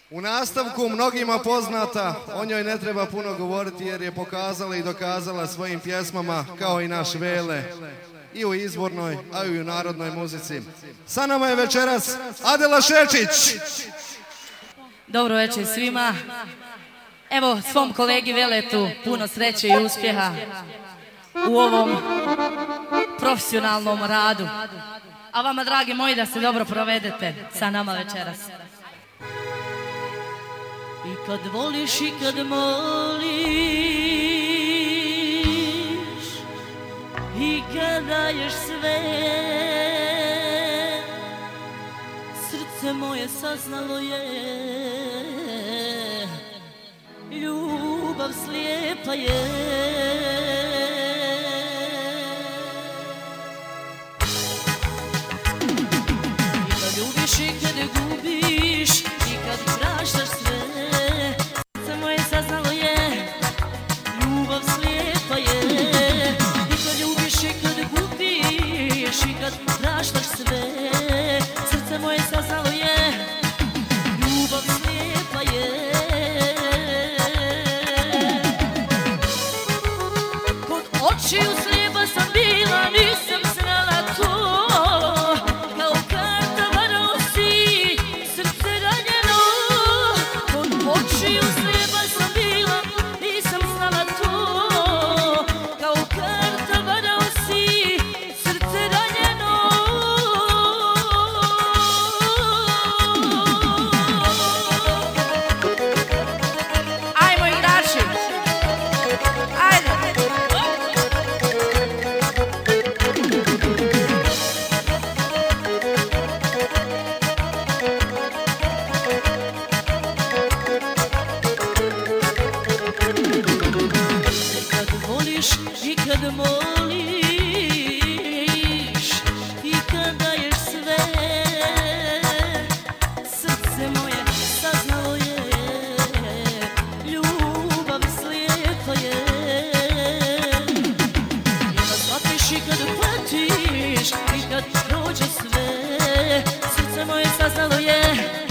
U nastavku mnogima poznata, o njoj ne treba puno govoriti jer je pokazala i dokazala svojim pjesmama kao i naš Vele i u izvornoj, a i u narodnoj muzici. Sa nama je večeras Adela Šečić. Dobro večer svima. Evo svom kolegi Veletu puno sreće i uspjeha u ovom profesionalnom radu. A vama dragi moji da se dobro provedete sa nama večeras. I kad voliš i kad moliš i kad daješ sve, srce moje saznalo je, ljubav slijepa je. I kad ljubiš i kad gubiš i kad praštaš sve, srce moje saznalo je, ljubav slijepa je. I kad ljubiš i kad gubiš i kad praštaš sve, srce moje saznalo je, ljubav slijepa je. Kod očiju slijeba sam bila, nisam znala to, kao karta varao si, srce ranjeno. Kod očiju slijeba sam bila, nisam znala to, kao karta varao si, srce ranjeno. Ajmo igrači, ajde. Kad voliš i kad moliš i kad daješ sve, srce moje saznalo je, ljubav slijepa je. I kad shvatiš i kad patiš i kad prođe sve, srce moje saznalo je,